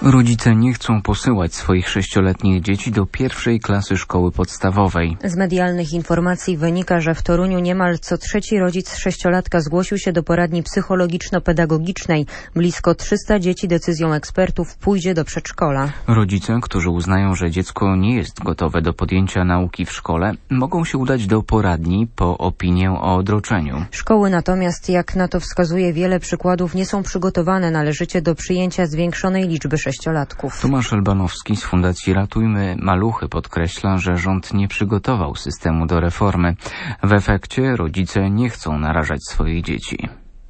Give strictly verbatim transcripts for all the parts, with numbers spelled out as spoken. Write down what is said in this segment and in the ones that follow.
Rodzice nie chcą posyłać swoich sześcioletnich dzieci do pierwszej klasy szkoły podstawowej. Z medialnych informacji wynika, że w Toruniu niemal co trzeci rodzic sześciolatka zgłosił się do poradni psychologiczno-pedagogicznej. Blisko trzysta dzieci decyzją ekspertów pójdzie do przedszkola. Rodzice, którzy uznają, że dziecko nie jest gotowe do podjęcia nauki w szkole, mogą się udać do poradni po opinię o odroczeniu. Szkoły natomiast, jak na to wskazuje wiele przykładów, nie są przygotowane należycie do przyjęcia zwiększonej liczby sześciolatków. Tomasz Elbanowski z Fundacji Ratujmy Maluchy podkreśla, że rząd nie przygotował systemu do reformy. W efekcie rodzice nie chcą narażać swoich dzieci.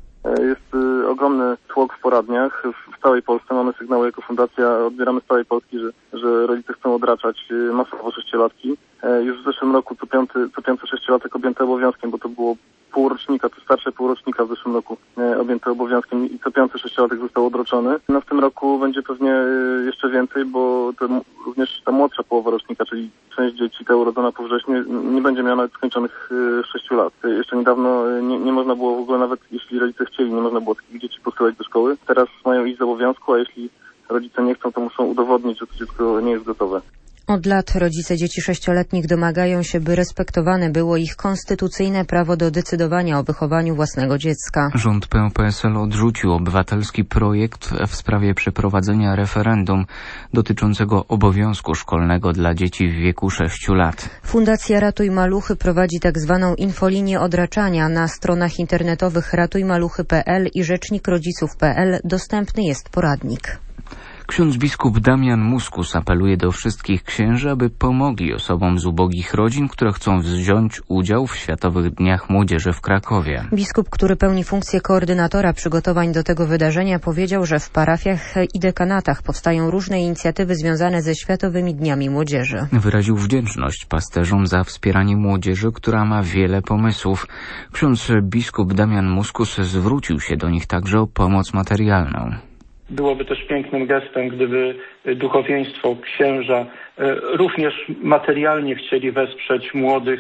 Jest y, ogromny tłok w poradniach. W, w całej Polsce mamy sygnały jako fundacja, odbieramy z całej Polski, że, że rodzice chcą odraczać y, masowo sześciolatki. E, już w zeszłym roku co piąty, co piąty sześciolatek objęty obowiązkiem, bo to było pół rocznika, to starsze pół rocznika w zeszłym roku e, objęte obowiązkiem i co piąty sześciolatek został odroczony. No w tym roku będzie pewnie y, jeszcze więcej, bo to, również ta młodsza połowa rocznika, czyli część dzieci, ta urodzona po wrześniu, nie będzie miała nawet skończonych y, sześciu lat. Y, jeszcze niedawno y, nie, nie można było w ogóle, nawet jeśli rodzice chcieli, nie można było takich dzieci posyłać do szkoły. Teraz mają iść z obowiązku, a jeśli rodzice nie chcą, to muszą udowodnić, że to dziecko nie jest gotowe. Od lat rodzice dzieci sześcioletnich domagają się, by respektowane było ich konstytucyjne prawo do decydowania o wychowaniu własnego dziecka. Rząd P O P S L odrzucił obywatelski projekt w sprawie przeprowadzenia referendum dotyczącego obowiązku szkolnego dla dzieci w wieku sześciu lat. Fundacja Ratuj Maluchy prowadzi tak zwaną infolinię odraczania. Na stronach internetowych ratujmaluchy kropka p l i rzecznik rodziców kropka p l dostępny jest poradnik. Ksiądz biskup Damian Muskus apeluje do wszystkich księży, aby pomogli osobom z ubogich rodzin, które chcą wziąć udział w Światowych Dniach Młodzieży w Krakowie. Biskup, który pełni funkcję koordynatora przygotowań do tego wydarzenia, powiedział, że w parafiach i dekanatach powstają różne inicjatywy związane ze Światowymi Dniami Młodzieży. Wyraził wdzięczność pasterzom za wspieranie młodzieży, która ma wiele pomysłów. Ksiądz biskup Damian Muskus zwrócił się do nich także o pomoc materialną. Byłoby też pięknym gestem, gdyby duchowieństwo, księża również materialnie chcieli wesprzeć młodych,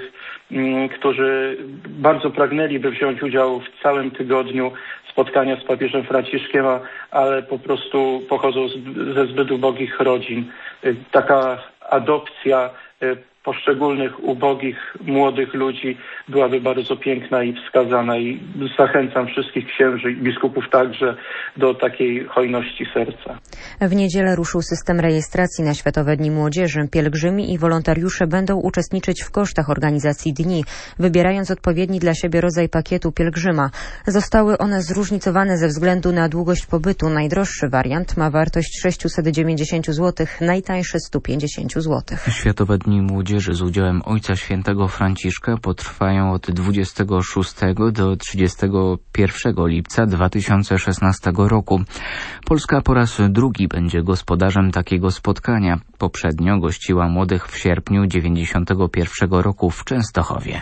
którzy bardzo pragnęliby wziąć udział w całym tygodniu spotkania z papieżem Franciszkiem, ale po prostu pochodzą ze zbyt ubogich rodzin. Taka adopcja poszczególnych ubogich, młodych ludzi byłaby bardzo piękna i wskazana i zachęcam wszystkich księży i biskupów także do takiej hojności serca. W niedzielę ruszył system rejestracji na Światowe Dni Młodzieży. Pielgrzymi i wolontariusze będą uczestniczyć w kosztach organizacji dni, wybierając odpowiedni dla siebie rodzaj pakietu pielgrzyma. Zostały one zróżnicowane ze względu na długość pobytu. Najdroższy wariant ma wartość sześćset dziewięćdziesiąt złotych, najtańszy sto pięćdziesiąt złotych. Światowe Dni Młodzieży z udziałem Ojca Świętego Franciszka potrwają od dwudziestego szóstego do trzydziestego pierwszego lipca dwa tysiące szesnastego roku. Polska po raz drugi będzie gospodarzem takiego spotkania. Poprzednio gościła młodych w sierpniu dziewięćdziesiątego pierwszego roku w Częstochowie.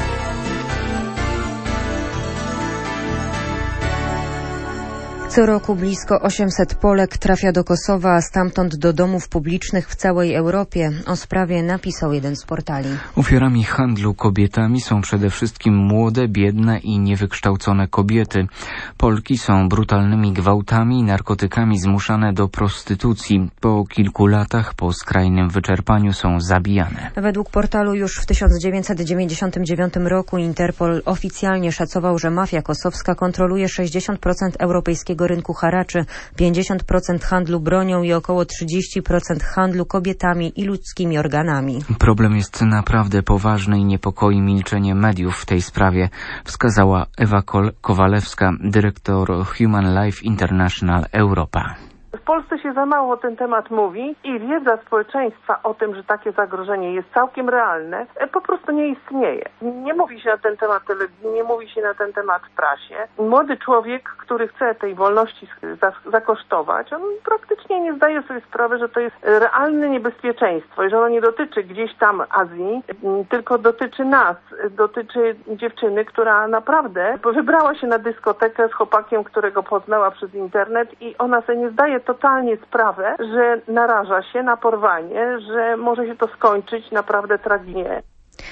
Co roku blisko osiemset Polek trafia do Kosowa, a stamtąd do domów publicznych w całej Europie. O sprawie napisał jeden z portali. Ofiarami handlu kobietami są przede wszystkim młode, biedne i niewykształcone kobiety. Polki są brutalnymi gwałtami i narkotykami zmuszane do prostytucji. Po kilku latach, po skrajnym wyczerpaniu są zabijane. Według portalu już w tysiąc dziewięćset dziewięćdziesiątym dziewiątym roku Interpol oficjalnie szacował, że mafia kosowska kontroluje sześćdziesiąt procent europejskiego rynku haraczy, pięćdziesiąt procent handlu bronią i około trzydzieści procent handlu kobietami i ludzkimi organami. Problem jest naprawdę poważny i niepokoi milczenie mediów w tej sprawie, wskazała Ewa Kowalewska, dyrektor Human Life International Europa. W Polsce się za mało o ten temat mówi i wiedza społeczeństwa o tym, że takie zagrożenie jest całkiem realne, po prostu nie istnieje. Nie mówi się na ten temat w telewizji, nie mówi się na ten temat w prasie. Młody człowiek, który chce tej wolności zakosztować, on praktycznie nie zdaje sobie sprawy, że to jest realne niebezpieczeństwo i że ono nie dotyczy gdzieś tam Azji, tylko dotyczy nas, dotyczy dziewczyny, która naprawdę wybrała się na dyskotekę z chłopakiem, którego poznała przez internet i ona sobie nie zdaje totalnie sprawę, że naraża się na porwanie, że może się to skończyć naprawdę tragicznie.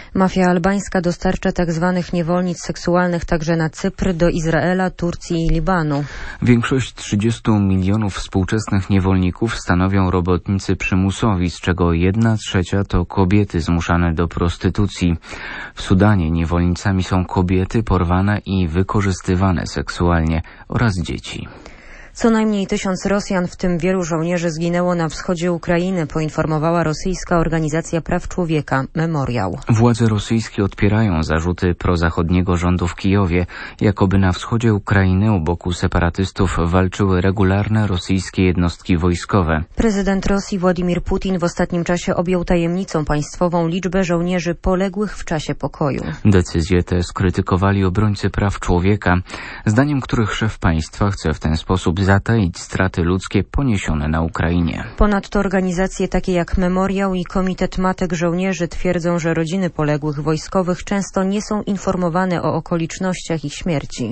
Mafia albańska dostarcza tzw. niewolnic seksualnych także na Cypr, do Izraela, Turcji i Libanu. Większość trzydziestu milionów współczesnych niewolników stanowią robotnicy przymusowi, z czego jedna trzecia to kobiety zmuszane do prostytucji. W Sudanie niewolnicami są kobiety porwane i wykorzystywane seksualnie oraz dzieci. Co najmniej tysiąc Rosjan, w tym wielu żołnierzy, zginęło na wschodzie Ukrainy, poinformowała rosyjska organizacja praw człowieka Memoriał. Władze rosyjskie odpierają zarzuty prozachodniego rządu w Kijowie, jakoby na wschodzie Ukrainy u boku separatystów walczyły regularne rosyjskie jednostki wojskowe. Prezydent Rosji Władimir Putin w ostatnim czasie objął tajemnicą państwową liczbę żołnierzy poległych w czasie pokoju. Decyzję tę skrytykowali obrońcy praw człowieka, zdaniem których szef państwa chce w ten sposób zataić straty ludzkie poniesione na Ukrainie. Ponadto organizacje takie jak Memoriał i Komitet Matek Żołnierzy twierdzą, że rodziny poległych wojskowych często nie są informowane o okolicznościach ich śmierci.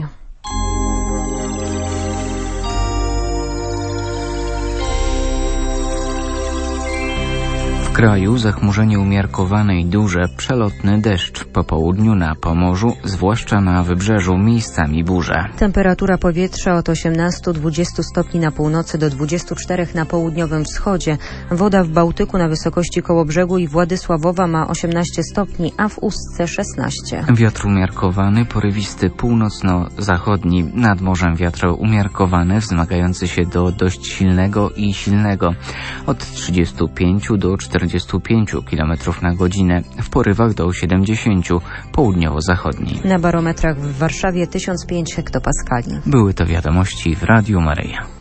W kraju zachmurzenie umiarkowane i duże, przelotny deszcz. Po południu na Pomorzu, zwłaszcza na wybrzeżu, miejscami burze. Temperatura powietrza od osiemnastu do dwudziestu stopni na północy do dwudziestu czterech na południowym wschodzie. Woda w Bałtyku na wysokości Kołobrzegu i Władysławowa ma osiemnaście stopni, a w Ustce szesnaście. Wiatr umiarkowany, porywisty północno-zachodni. Nad morzem wiatr umiarkowany, wzmagający się do dość silnego i silnego. Od trzydziestu pięciu do czterdziestu pięciu kilometrów na godzinę, w porywach do siedemdziesięciu, południowo-zachodni. Na barometrach w Warszawie tysiąc pięć hektopaskali. Były to wiadomości w Radiu Maryja.